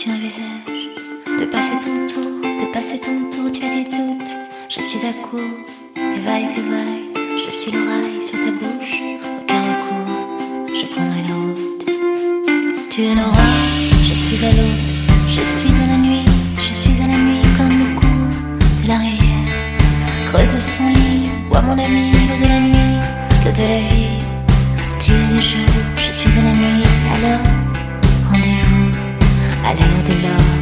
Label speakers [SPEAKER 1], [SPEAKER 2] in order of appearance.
[SPEAKER 1] tu envisages de passer ton tour, tu as des doutes. Je suis à court, que vaille, je suis l'oreille sur ta bouche. Aucun recours, je prendrai la route. Tu es l'orage, je suis à l'aube, je suis à la nuit, comme le cours de la rivière. Creuse son lit, bois mon ami, l'eau de la nuit, l'eau de la vie. Tu es le jour, je suis à la nuit, alors rendez-vous à l'heure de l'or.